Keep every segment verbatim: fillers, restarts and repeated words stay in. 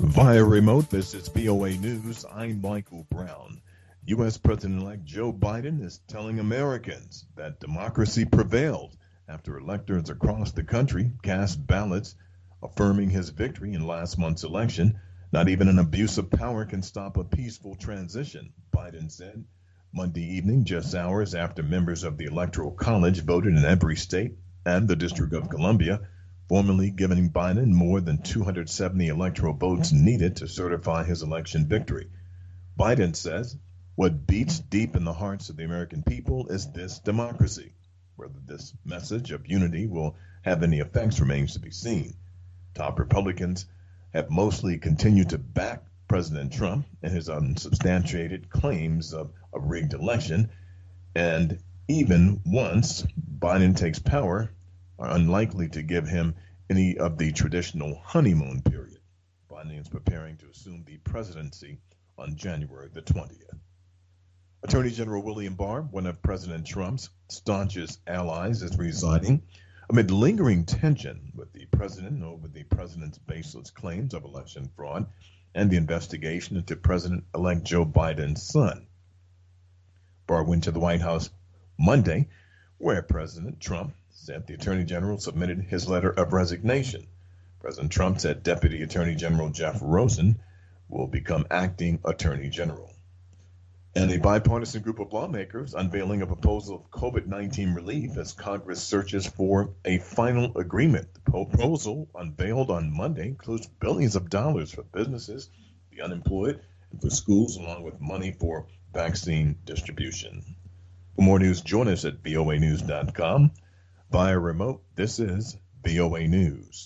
Via remote, this is V O A News. I'm Michael Brown. U S. President-elect Joe Biden is telling Americans that democracy prevailed after electors across the country cast ballots affirming his victory in last month's election. Not even an abuse of power can stop a peaceful transition, Biden said Monday evening, just hours after members of the Electoral College voted in every state and the District of Columbia, formally giving Biden more than two hundred seventy electoral votes needed to certify his election victory. Biden says, "What beats deep in the hearts of the American people is this democracy. Whether this message of unity will have any effects remains to be seen." Top Republicans have mostly continued to back President Trump and his unsubstantiated claims of a rigged election, and even once Biden takes power, are unlikely to give him any of the traditional honeymoon period. Biden is preparing to assume the presidency on January the twentieth. Attorney General William Barr, one of President Trump's staunchest allies, is resigning amid lingering tension with the president over the president's baseless claims of election fraud and the investigation into President-elect Joe Biden's son. Barr went to the White House Monday, where President Trump said the Attorney General submitted his letter of resignation. President Trump said Deputy Attorney General Jeff Rosen will become acting Attorney General. And a bipartisan group of lawmakers unveiling a proposal of COVID nineteen relief as Congress searches for a final agreement. The proposal unveiled on Monday includes billions of dollars for businesses, the unemployed, and for schools, along with money for vaccine distribution. For more news, join us at V O A news dot com. Via remote, this is V O A News.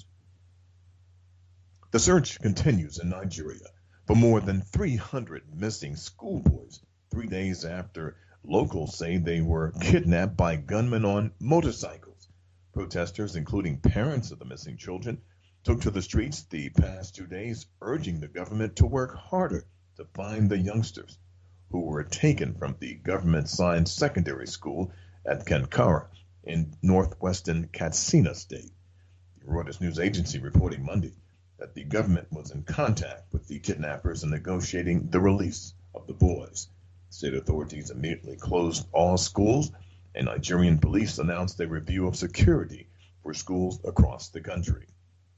The search continues in Nigeria for more than three hundred missing schoolboys, three days after locals say they were kidnapped by gunmen on motorcycles. Protesters, including parents of the missing children, took to the streets the past two days, urging the government to work harder to find the youngsters who were taken from the government-signed secondary school at Kankara in northwestern Katsina State. The Reuters news agency reporting Monday that the government was in contact with the kidnappers and negotiating the release of the boys. State authorities immediately closed all schools, and Nigerian police announced a review of security for schools across the country.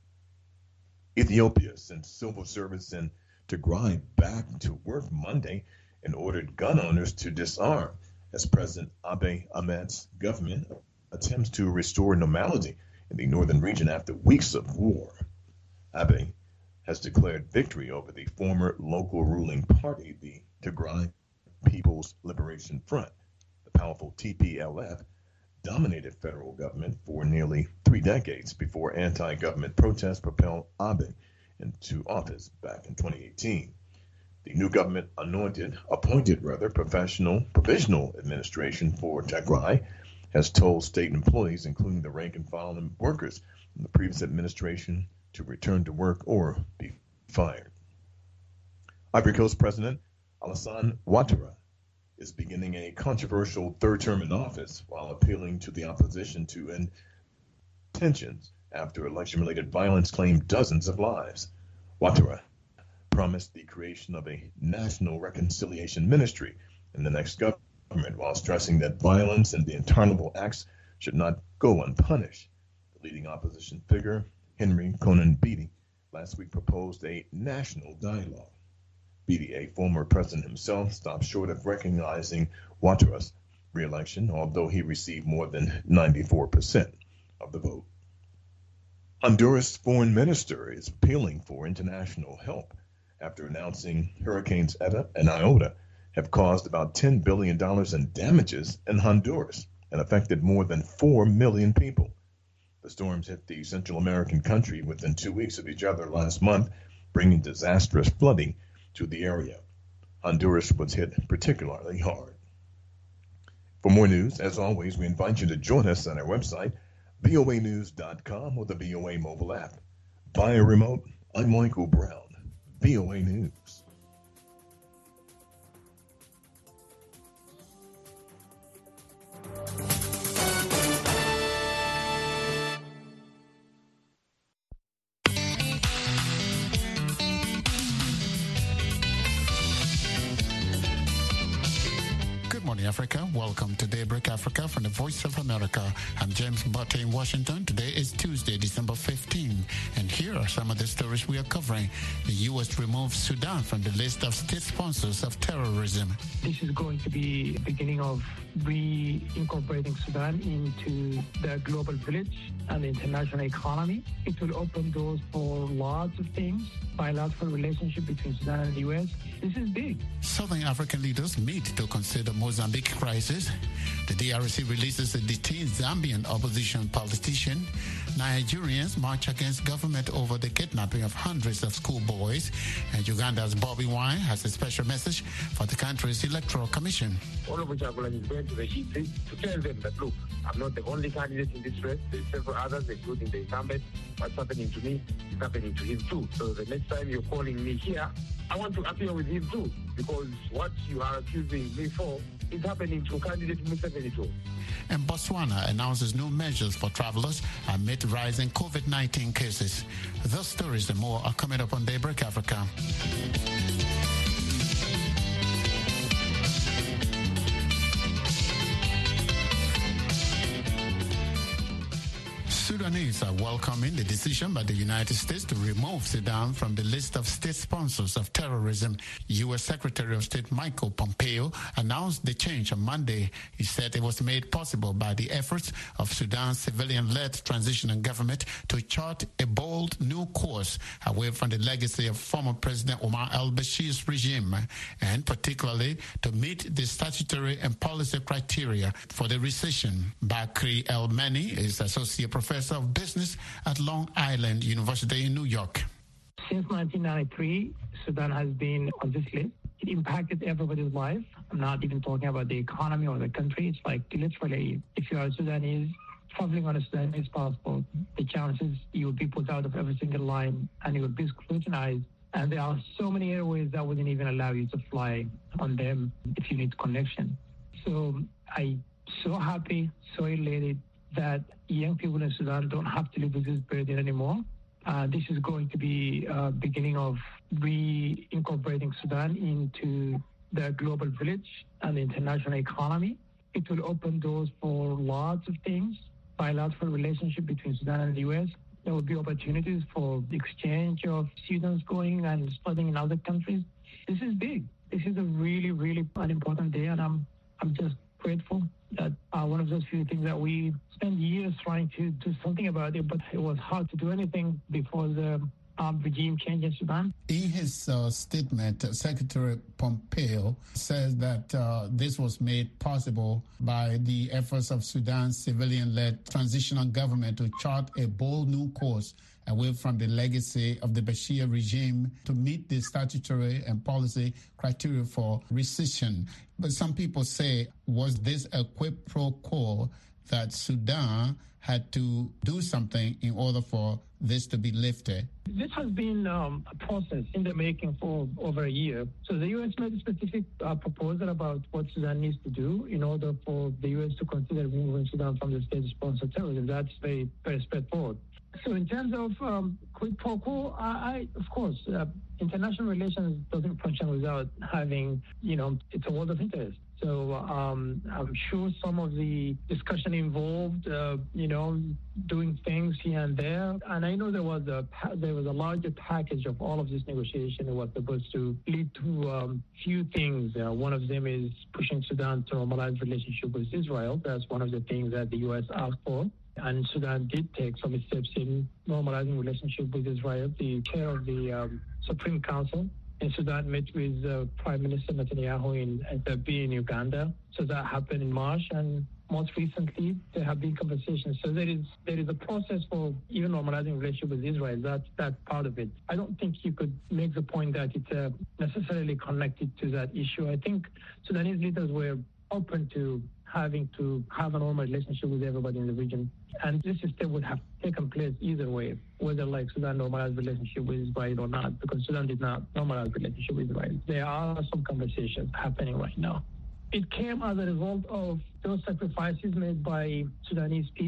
Ethiopia sent civil servants in Tigray back to work Monday and ordered gun owners to disarm as President Abiy Ahmed's government attempts to restore normality in the northern region after weeks of war. Abiy has declared victory over the former local ruling party, the Tigray People's Liberation Front. The powerful T P L F dominated federal government for nearly three decades before anti-government protests propelled Abiy into office back in twenty eighteen. The new government anointed, appointed rather, professional provisional administration for Tigray has told state employees, including the rank and file and workers in the previous administration, to return to work or be fired. Ivory Coast President Alassane Ouattara is beginning a controversial third term in office while appealing to the opposition to end tensions after election-related violence claimed dozens of lives. Ouattara promised the creation of a national reconciliation ministry in the next government, while stressing that violence and the intolerable acts should not go unpunished. The leading opposition figure, Henry Konan Bedi, last week proposed a national dialogue. Bedi, a former president himself, stopped short of recognizing Ouattara's re-election, although he received more than ninety-four percent of the vote. Honduras' foreign minister is appealing for international help after announcing Hurricanes Eta and Iota have caused about ten billion dollars in damages in Honduras and affected more than four million people. The storms hit the Central American country within two weeks of each other last month, bringing disastrous flooding to the area. Honduras was hit particularly hard. For more news, as always, we invite you to join us on our website, V O A news dot com, or the V O A mobile app. Via remote, I'm Michael Brown, V O A News. Africa. Welcome to Daybreak Africa from the Voice of America. I'm James Butte in Washington. Today is Tuesday, December fifteenth, and here are some of the stories we are covering. The U S removed Sudan from the list of state sponsors of terrorism. This is going to be the beginning of reincorporating Sudan into the global village and the international economy. It will open doors for lots of things, bilateral relationship between Sudan and the U S. This is big. Southern African leaders meet to consider Mozambique crisis. The D R C releases a detained Zambian opposition politician. Nigerians march against government over the kidnapping of hundreds of schoolboys. And Uganda's Bobby Wine has a special message for the country's electoral commission. All of which are going to the E C to tell them that, look, I'm not the only candidate in this race. There's several others, including the incumbent. What's happening to me is happening to him too. So the next time you're calling me here, I want to appear with him too, because what you are accusing me for is happening to candidate Museveni too. And Botswana announces new measures for travelers amid rising COVID nineteen cases. Those stories and more are coming up on Daybreak Africa. Sudanese are welcoming the decision by the United States to remove Sudan from the list of state sponsors of terrorism. U S Secretary of State Michael Pompeo announced the change on Monday. He said it was made possible by the efforts of Sudan's civilian-led transitional government to chart a bold new course away from the legacy of former President Omar al-Bashir's regime, and particularly to meet the statutory and policy criteria for the recession. Bakri El-Mani is Associate Professor of Business at Long Island University in New York. Since nineteen ninety-three, Sudan has been on this list. It impacted everybody's life. I'm not even talking about the economy or the country. It's like literally, if you are Sudanese, traveling on a Sudanese passport, the chances you will be put out of every single line and you will be scrutinized. And there are so many airways that wouldn't even allow you to fly on them if you need connection. So I'm so happy, so elated that young people in Sudan don't have to live with this burden anymore. Uh, this is going to be a beginning of reincorporating Sudan into the global village and the international economy. It will open doors for lots of things, bilateral relationship between Sudan and the U S. There will be opportunities for the exchange of students going and studying in other countries. This is big. This is a really, really an important day, and I'm I'm just grateful that uh, one of those few things that we spent years trying to do something about it, but it was hard to do anything before the um, regime change in Sudan. In his uh, statement, uh, Secretary Pompeo says that uh, this was made possible by the efforts of Sudan's civilian-led transitional government to chart a bold new course away from the legacy of the Bashir regime to meet the statutory and policy criteria for recession. But some people say, was this a quid pro quo that Sudan had to do something in order for this to be lifted? This has been um, a process in the making for over a year. So the U S made a specific uh, proposal about what Sudan needs to do in order for the U S to consider removing Sudan from the state-sponsored terrorism. That's very, very straightforward. So in terms of um, quid pro quo, I, I of course, uh, international relations doesn't function without having, you know, it's a world of interest. So um, I'm sure some of the discussion involved, uh, you know, doing things here and there. And I know there was a there was a larger package of all of this negotiation that was supposed to lead to um, few things. Uh, one of them is pushing Sudan to normalize relationship with Israel. That's one of the things that the U S asked for. And Sudan did take some steps in normalizing relationship with Israel. The chair of the um, Supreme Council in Sudan met with uh, Prime Minister Netanyahu in Entebbe in Uganda. So that happened in March, and most recently there have been conversations. So there is there is a process for even normalizing relationship with Israel. That's that's part of it. I don't think you could make the point that it's uh, necessarily connected to that issue. I think Sudanese leaders were open to having to have a normal relationship with everybody in the region. And this step would have taken place either way, whether like Sudan normalized relationship with Israel or not, because Sudan did not normalize relationship with Israel. There are some conversations happening right now. It came as a result of those sacrifices made by Sudanese people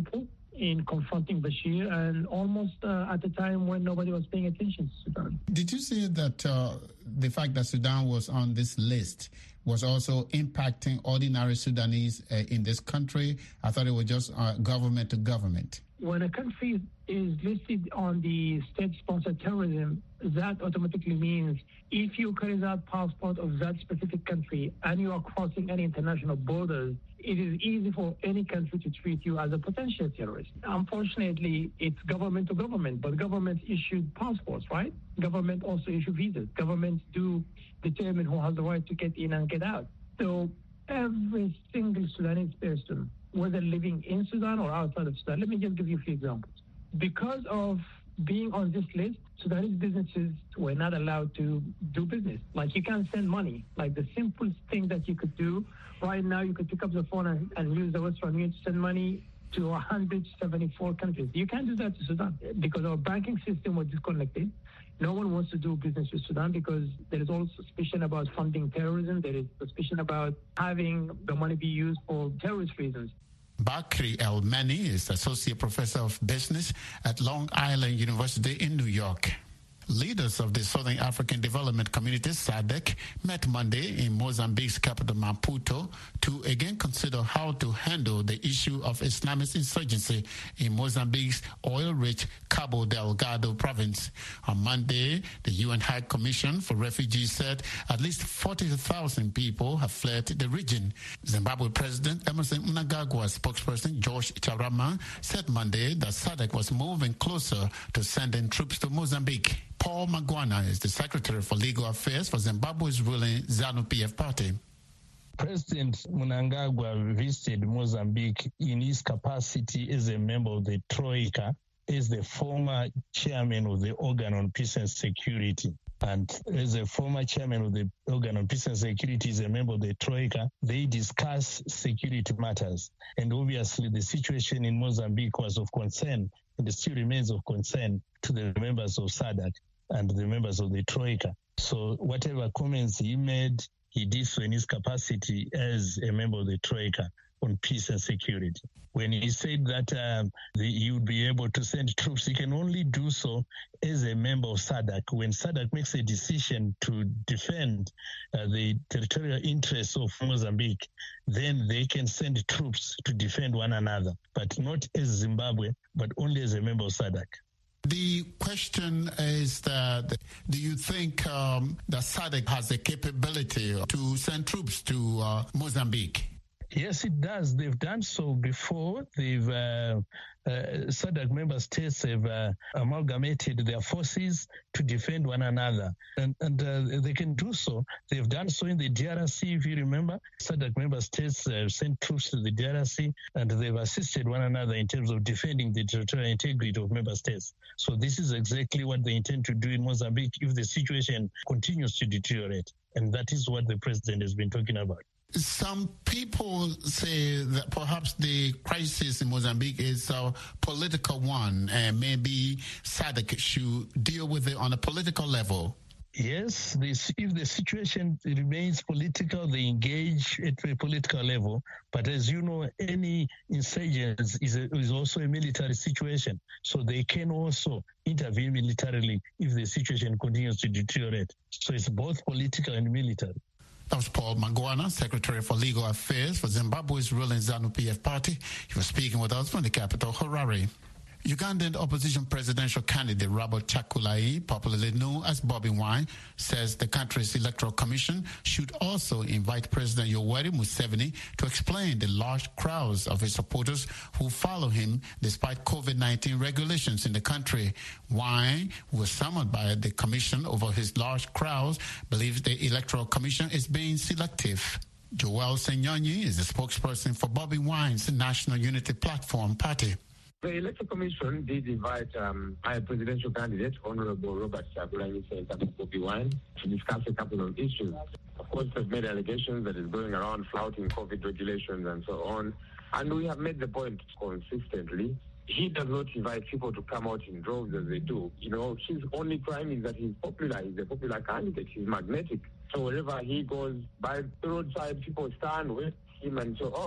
in confronting Bashir, and almost uh, at a time when nobody was paying attention to Sudan. Did you say that uh, the fact that Sudan was on this list was also impacting ordinary Sudanese uh, in this country? I thought it was just uh, government to government. When a country is listed on the state-sponsored terrorism, that automatically means if you carry out passport of that specific country and you are crossing any international borders, it is easy for any country to treat you as a potential terrorist. Unfortunately, it's government to government, but governments issued passports, right? Government also issue visas. Governments do determine who has the right to get in and get out. So every single Sudanese person, whether living in Sudan or outside of Sudan, let me just give you a few examples. Because of being on this list, Sudanese businesses were not allowed to do business. Like, you can't send money. Like, the simplest thing that you could do right now, you could pick up the phone and, and use the Western Union to send money to one hundred seventy-four countries. You can't do that to Sudan because our banking system was disconnected. No one wants to do business with Sudan because there is also suspicion about funding terrorism. There is suspicion about having the money be used for terrorist reasons. Bakri El-Mani is Associate Professor of Business at Long Island University in New York. Leaders of the Southern African Development Community, S A D C, met Monday in Mozambique's capital, Maputo, to again consider how to handle the issue of Islamist insurgency in Mozambique's oil-rich Cabo Delgado province. On Monday, the U N High Commission for Refugees said at least forty thousand people have fled the region. Zimbabwe President Emmerson Mnangagwa's spokesperson, George Charama, said Monday that S A D C was moving closer to sending troops to Mozambique. Paul Magwana is the Secretary for Legal Affairs for Zimbabwe's ruling ZANU-P F party. President Mnangagwa visited Mozambique in his capacity as a member of the Troika, as the former chairman of the Organ on Peace and Security. And as a former chairman of the Organ on Peace and Security, as a member of the Troika, they discuss security matters. And obviously the situation in Mozambique was of concern, and it still remains of concern to the members of S A D C and the members of the Troika. So whatever comments he made, he did so in his capacity as a member of the Troika on peace and security. When he said that um, the, he would be able to send troops, he can only do so as a member of S A D C. When S A D C makes a decision to defend uh, the territorial interests of Mozambique, then they can send troops to defend one another, but not as Zimbabwe, but only as a member of S A D C. The question is that, do you think um, that S A D C has the capability to send troops to uh, Mozambique? Yes, it does. They've done so before. They've uh, uh, S A D C member states have uh, amalgamated their forces to defend one another, and, and uh, they can do so. They've done so in the D R C, if you remember. S A D C member states uh, sent troops to the D R C, and they've assisted one another in terms of defending the territorial integrity of member states. So this is exactly what they intend to do in Mozambique if the situation continues to deteriorate, and that is what the president has been talking about. Some people say that perhaps the crisis in Mozambique is a political one, and maybe S A D C should deal with it on a political level. Yes, this, if the situation remains political, they engage at a political level. But as you know, any insurgence is, a, is also a military situation. So they can also intervene militarily if the situation continues to deteriorate. So it's both political and military. That was Paul Magwana, Secretary for Legal Affairs for Zimbabwe's ruling ZANU-P F party. He was speaking with us from the capital, Harare. Ugandan opposition presidential candidate Robert Chakulai, popularly known as Bobi Wine, says the country's electoral commission should also invite President Yoweri Museveni to explain the large crowds of his supporters who follow him despite COVID nineteen regulations in the country. Wine, who was summoned by the commission over his large crowds, believes the electoral commission is being selective. Joel Senyonyi is the spokesperson for Bobi Wine's National Unity Platform party. The Electoral Commission did invite um, our presidential candidate, Honorable Robert Chagulanyi Bobi Wine, to discuss a couple of issues. Of course, they've made allegations that he's going around flouting COVID regulations and so on. And we have made the point consistently. He does not invite people to come out in droves as they do. You know, his only crime is that he's popular. He's a popular candidate. He's magnetic. So wherever he goes, by the roadside, people stand with him and so on.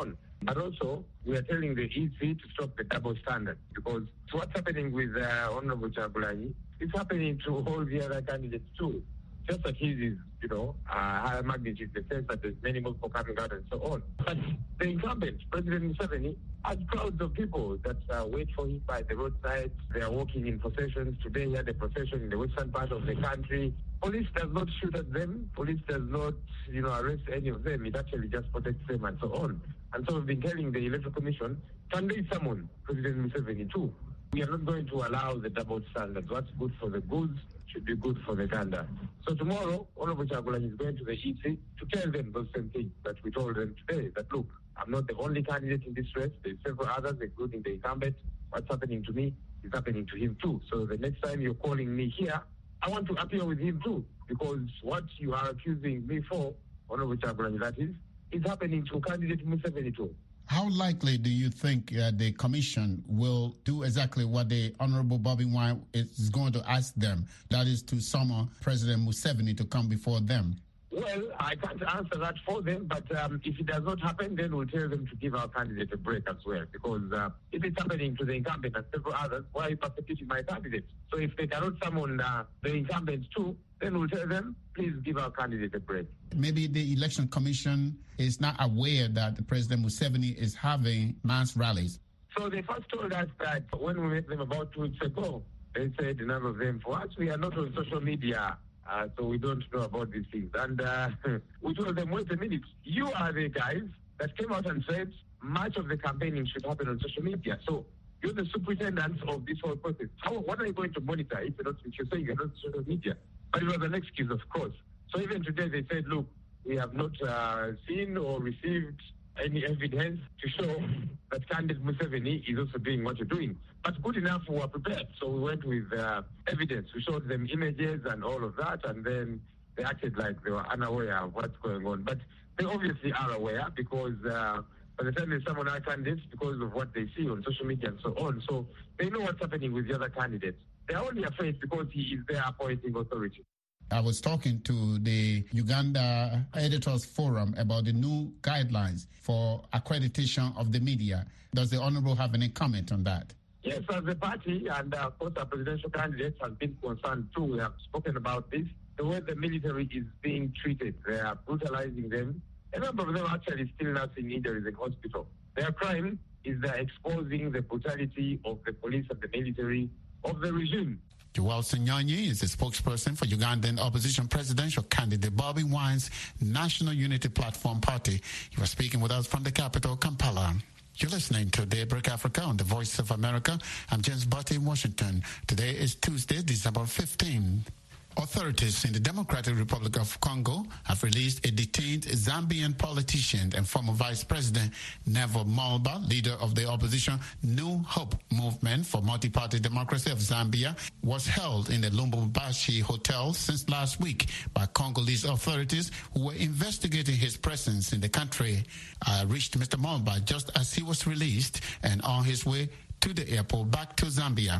But also, we are telling the E C to stop the double standard, because what's happening with uh, Honorable Chagulanyi is happening to all the other candidates too. Just that his is, you know, uh, higher magnitude, the sense that there's many more coming out and so on. But the incumbent, President Museveni, has crowds of people that uh, wait for him by the roadside. They are walking in processions. Today he had a procession in the western part of the country. Police does not shoot at them. Police does not, you know, arrest any of them. It actually just protects them and so on. And so we've been telling the Electoral Commission, can they summon President Museveni too? We are not going to allow the double standards. What's good for the goods should be good for the gander. So tomorrow, Honorable Chagulanyi is going to the E C to tell them those same things that we told them today, that look, I'm not the only candidate in this race. There's several others, including the incumbent. What's happening to me is happening to him too. So the next time you're calling me here, I want to appear with him too, because what you are accusing me for, Honorable Chagulanyi, that is, is happening to candidate Museveni too. How likely do you think uh, the commission will do exactly what the Honorable Bobby Wine is going to ask them, that is to summon President Museveni to come before them? Well, I can't answer that for them, but um, if it does not happen, then we'll tell them to give our candidate a break as well, because uh, if it's happening to the incumbent and several others, why are you persecuting my candidate? So if they cannot summon uh, the incumbent too, then we'll tell them, please give our candidate a break. Maybe the Election Commission is not aware that President Museveni is having mass rallies. So they first told us that when we met them about two weeks ago, they said none of them. For us, we are not on social media, uh, so we don't know about these things. And uh, we told them, wait a minute, you are the guys that came out and said much of the campaigning should happen on social media. So you're the superintendents of this whole process. How, what are you going to monitor if you're, not, if you're saying you're not on social media? But it was an excuse, of course. So even today they said, look, we have not uh, seen or received any evidence to show that candidate Museveni is also doing what you're doing. But good enough, we were prepared. So we went with uh, evidence. We showed them images and all of that, and then they acted like they were unaware of what's going on. But they obviously are aware, because uh, by the time they summon our candidates, because of what they see on social media and so on. So they know what's happening with the other candidates. They're only afraid because he is their appointing authority. I was talking to the Uganda Editors Forum about the new guidelines for accreditation of the media. Does the Honourable have any comment on that? Yes, as a party, and uh, of course our presidential candidate has been concerned too. We have spoken about this. The way the military is being treated, they are brutalizing them. A number of them actually still nursing injuries in hospital. Their crime is they're exposing the brutality of the police and the military of the regime. Joel Senyonyi is the spokesperson for Ugandan opposition presidential candidate Bobby Wine's National Unity Platform Party. He was speaking with us from the capital, Kampala. You're listening to Daybreak Africa on the Voice of America. I'm James Butte in Washington. Today is Tuesday, December fifteenth. Authorities in the Democratic Republic of Congo have released a detained Zambian politician and former Vice President Neville Mulba, leader of the opposition New Hope Movement for Multi-Party Democracy of Zambia, was held in the Lubumbashi hotel since last week by Congolese authorities who were investigating his presence in the country. I reached Mister Mulba just as he was released and on his way to the airport back to Zambia.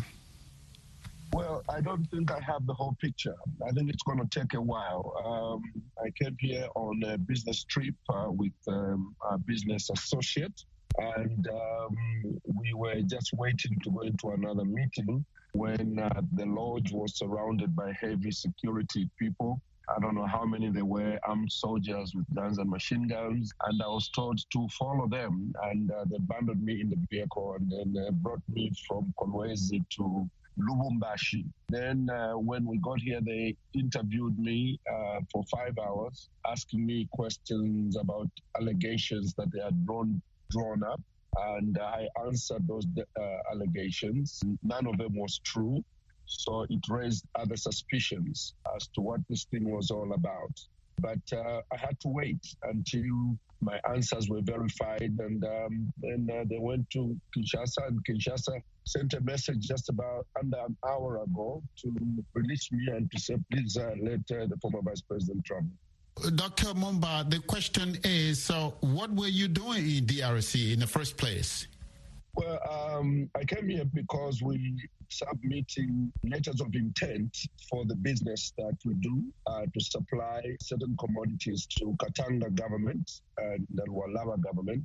Well, I don't think I have the whole picture. I think it's going to take a while. Um, I came here on a business trip uh, with um, a business associate, and um, we were just waiting to go into another meeting when uh, the lodge was surrounded by heavy security people. I don't know how many there were, armed soldiers with guns and machine guns, and I was told to follow them, and uh, they abandoned me in the vehicle and then uh, brought me from Kolwezi to Lubumbashi. Then uh, when we got here, they interviewed me uh, for five hours, asking me questions about allegations that they had drawn, drawn up. And I answered those uh, allegations. None of them was true. So it raised other suspicions as to what this thing was all about. But uh, I had to wait until my answers were verified, and um, then uh, they went to Kinshasa, and Kinshasa sent a message just about under an hour ago to release me and to say, please uh, let uh, the former Vice President travel. Doctor Mulba, the question is, so what were you doing in D R C in the first place? Well, um, I came here because we submitting letters of intent for the business that we do uh, to supply certain commodities to Katanga government and the Lualaba government.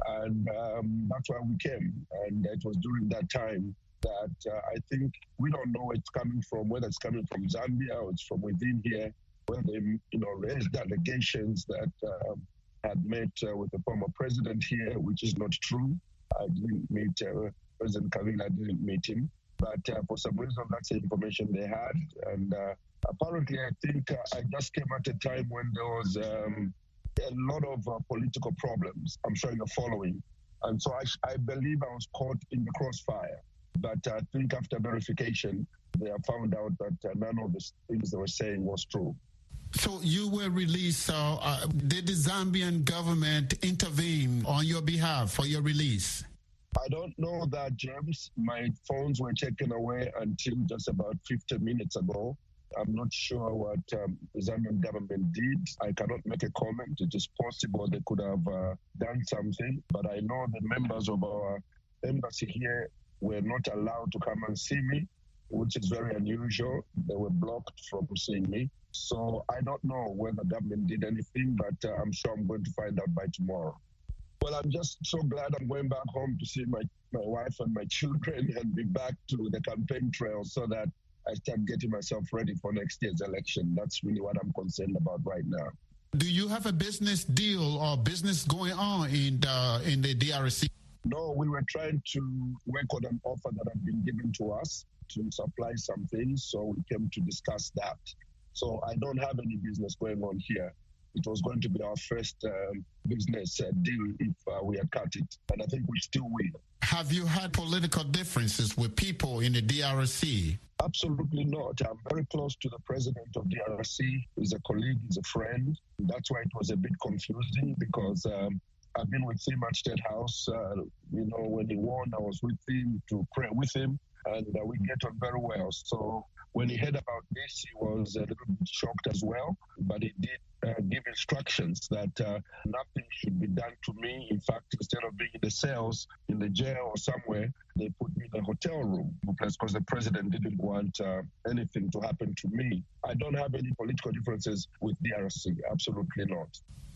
And um, that's why we came. And it was during that time that uh, I think we don't know where it's coming from, whether it's coming from Zambia or it's from within here, where they, you know, raised allegations that uh, had met uh, with the former president here, which is not true. I didn't meet uh, President Kavila, I didn't meet him. But uh, for some reason, that's the information they had. And uh, apparently, I think uh, I just came at a time when there was um, a lot of uh, political problems. I'm sure you're following. And so I, I believe I was caught in the crossfire. But I think after verification, they have found out that uh, none of the things they were saying was true. So you were released. So uh, did the Zambian government intervene on your behalf for your release? I don't know that, James. My phones were taken away until just about fifteen minutes ago. I'm not sure what um, the Zambian government did. I cannot make a comment. It is possible they could have uh, done something, but I know the members of our embassy here were not allowed to come and see me, which is very unusual. They were blocked from seeing me. So I don't know whether the government did anything, but uh, I'm sure I'm going to find out by tomorrow. Well, I'm just so glad I'm going back home to see my, my wife and my children and be back to the campaign trail so that I start getting myself ready for next year's election. That's really what I'm concerned about right now. Do you have a business deal or business going on in the, in the D R C? No, we were trying to work on an offer that had been given to us to supply some things, so we came to discuss that. So I don't have any business going on here. It was going to be our first um, business uh, deal if uh, we had cut it, and I think we still will. Have you had political differences with people in the D R C? Absolutely not. I'm very close to the president of D R C. He's a colleague, he's a friend. That's why it was a bit confusing because um, I've been with him at State House. Uh, you know, when he won, I was with him to pray with him, and uh, we get on very well. So when he heard about this, he was a little bit shocked as well, but he did uh, give instructions that uh, nothing should be done to me. In fact, instead of being in the cells, in the jail or somewhere, they put me in a hotel room because the president didn't want uh, anything to happen to me. I don't have any political differences with D R C, absolutely not.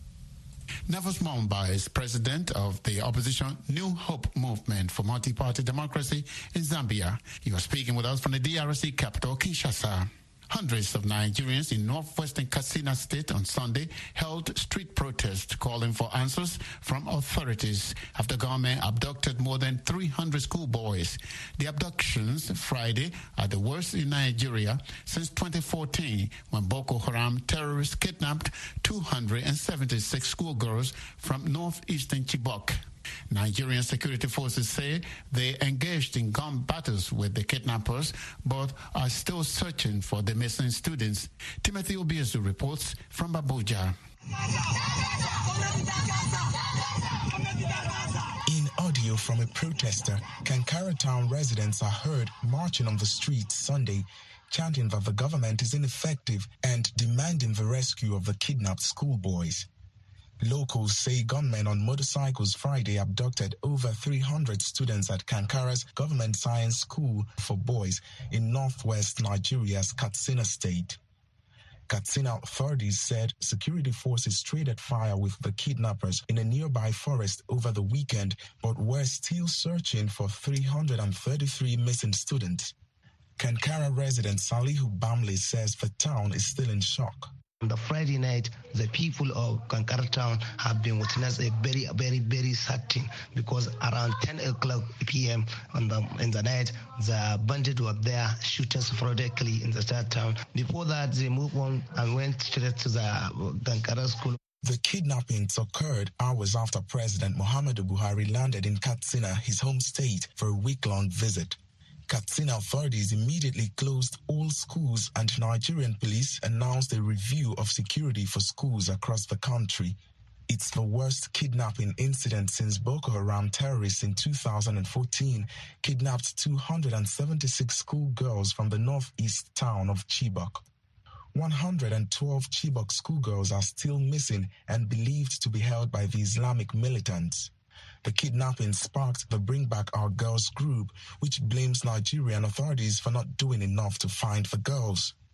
Nevos Momba is president of the opposition New Hope Movement for Multi-Party Democracy in Zambia. He was speaking with us from the D R C capital, Kinshasa. Hundreds of Nigerians in northwestern Katsina State on Sunday held street protests calling for answers from authorities after government abducted more than three hundred schoolboys. The abductions Friday are the worst in Nigeria since twenty fourteen, when Boko Haram terrorists kidnapped two hundred seventy-six schoolgirls from northeastern Chibok. Nigerian security forces say they engaged in gun battles with the kidnappers, but are still searching for the missing students. Timothy Obiezu reports from Abuja. In audio from a protester, Kankara Town residents are heard marching on the streets Sunday, chanting that the government is ineffective and demanding the rescue of the kidnapped schoolboys. Locals say gunmen on motorcycles Friday abducted over three hundred students at Kankara's Government Science School for Boys in northwest Nigeria's Katsina State. Katsina authorities said security forces traded fire with the kidnappers in a nearby forest over the weekend, but were still searching for three hundred thirty-three missing students. Kankara resident Salihu Bamle says the town is still in shock. On the Friday night, the people of Kankara Town have been witnessing a very, very, very sad thing because around ten o'clock p m on the, in the night, the bandits were there shooting sporadically in the third town. Before that, they moved on and went straight to the Kankara school. The kidnappings occurred hours after President Muhammadu Buhari landed in Katsina, his home state, for a week-long visit. Katsina authorities immediately closed all schools, and Nigerian police announced a review of security for schools across the country. It's the worst kidnapping incident since Boko Haram terrorists in two thousand fourteen kidnapped two hundred seventy-six schoolgirls from the northeast town of Chibok. one hundred twelve Chibok schoolgirls are still missing and believed to be held by the Islamic militants. The kidnapping sparked the Bring Back Our Girls group, which blames Nigerian authorities for not doing enough to find the girls.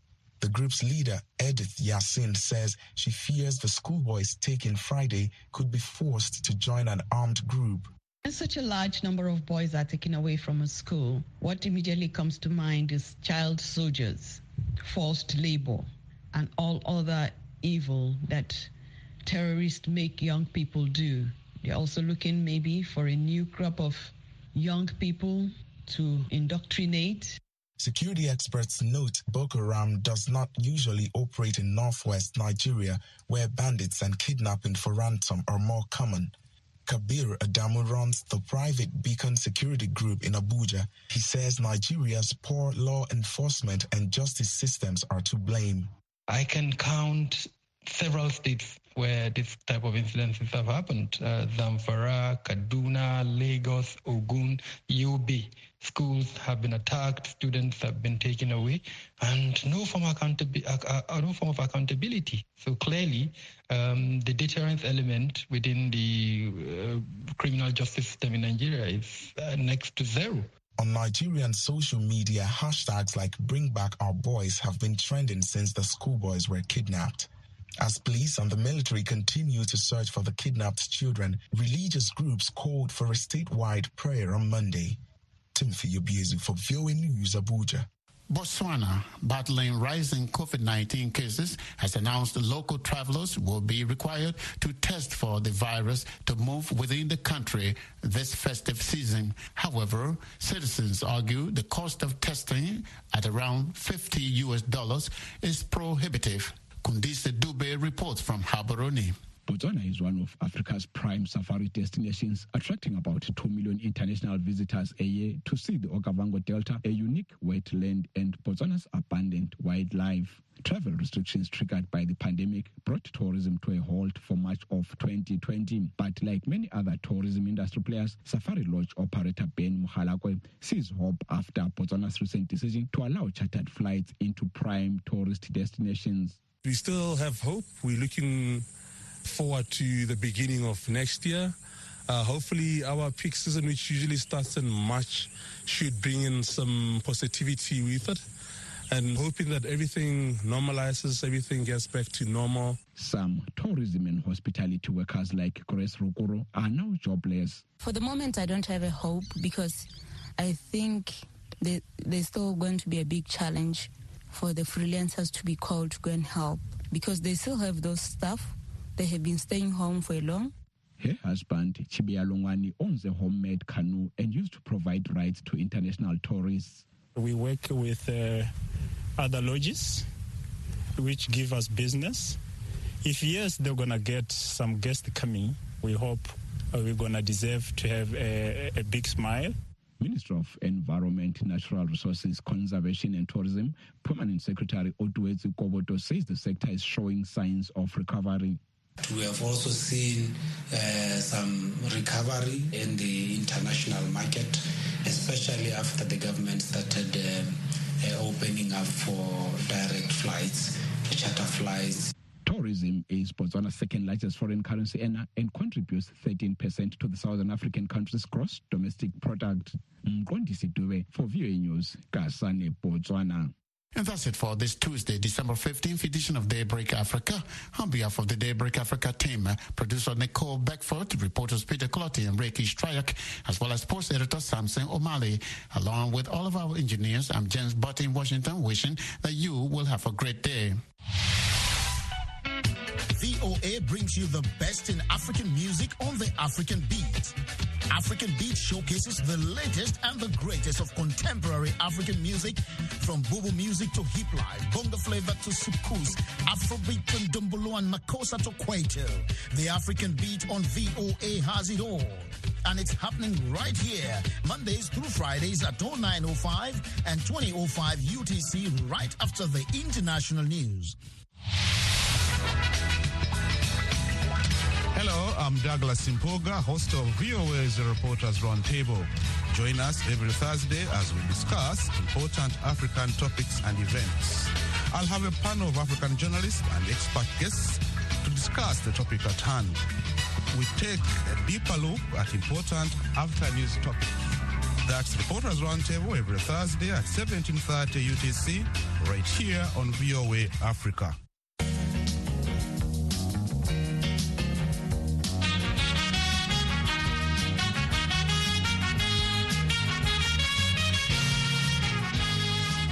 The group's leader, Edith Yassin, says she fears the schoolboys taken Friday could be forced to join an armed group. When such a large number of boys are taken away from a school, what immediately comes to mind is child soldiers, forced labor, and all other evil that terrorists make young people do. They're also looking maybe for a new crop of young people to indoctrinate. Security experts note Boko Haram does not usually operate in northwest Nigeria, where bandits and kidnapping for ransom are more common. Kabir Adamu runs the private Beacon Security Group in Abuja. He says Nigeria's poor law enforcement and justice systems are to blame. I can count several states where this type of incidences have happened. Uh, Zamfara, Kaduna, Lagos, Ogun, U B. Schools have been attacked, students have been taken away, and no form, accountab- uh, uh, no form of accountability. So clearly, um, the deterrence element within the uh, criminal justice system in Nigeria is uh, next to zero. On Nigerian social media, hashtags like Bring Back Our Boys have been trending since the schoolboys were kidnapped. As police and the military continue to search for the kidnapped children, religious groups called for a statewide prayer on Monday. Timothy Obiezu for V O A News, Abuja. Botswana, battling rising COVID nineteen cases, has announced local travelers will be required to test for the virus to move within the country this festive season. However, citizens argue the cost of testing at around fifty U S dollars is prohibitive. Kundise Dube reports from Gaborone. Botswana is one of Africa's prime safari destinations, attracting about two million international visitors a year to see the Okavango Delta, a unique wetland, and Botswana's abundant wildlife. Travel restrictions triggered by the pandemic brought tourism to a halt for much of twenty twenty. But like many other tourism industry players, Safari Lodge operator Ben Muhalakwe sees hope after Botswana's recent decision to allow chartered flights into prime tourist destinations. We still have hope. We're looking forward to the beginning of next year. Uh, hopefully our peak season, which usually starts in March, should bring in some positivity with it, and hoping that everything normalizes, everything gets back to normal. Some tourism and hospitality workers like Grace Rokoro are now jobless. For the moment, I don't have a hope because I think they, there's still going to be a big challenge for the freelancers to be called to go and help because they still have those staff. They have been staying home for long. Her husband, Chibia Longwani, owns a homemade canoe and used to provide rides to international tourists. We work with uh, other lodges, which give us business. If yes, they're going to get some guests coming, we hope uh, we're going to deserve to have a, a big smile. Minister of Environment, Natural Resources, Conservation and Tourism, Permanent Secretary Oduwezi Koboto says the sector is showing signs of recovery. We have also seen uh, some recovery in the international market, especially after the government started uh, uh, opening up for direct flights, charter flights. Tourism is Botswana's second largest foreign currency earner and contributes thirteen percent to the Southern African country's gross domestic product. Mqondisi Dube for V O A News, Kasane, Botswana. And that's it for this Tuesday, December fifteenth edition of Daybreak Africa. On behalf of the Daybreak Africa team, producer Nicole Beckford, reporters Peter Clotty and Reiki Stryak, as well as sports editor Samson O'Malley. Along with all of our engineers, I'm James Butt in Washington, wishing that you will have a great day. V O A brings you the best in African music on the African Beat. African Beat showcases the latest and the greatest of contemporary African music, from Bubu music to hip life, bongo flavor to soukous, Afrobeat to Ndombolo and Makossa to Kwaito. The African Beat on V O A has it all. And it's happening right here, Mondays through Fridays at oh nine oh five and twenty oh five U T C, right after the international news. Hello, I'm Douglas Simpoga, host of V O A's Reporters Roundtable. Join us every Thursday as we discuss important African topics and events. I'll have a panel of African journalists and expert guests to discuss the topic at hand. We take a deeper look at important after-news topics. That's Reporters Roundtable every Thursday at seventeen thirty U T C, right here on V O A Africa.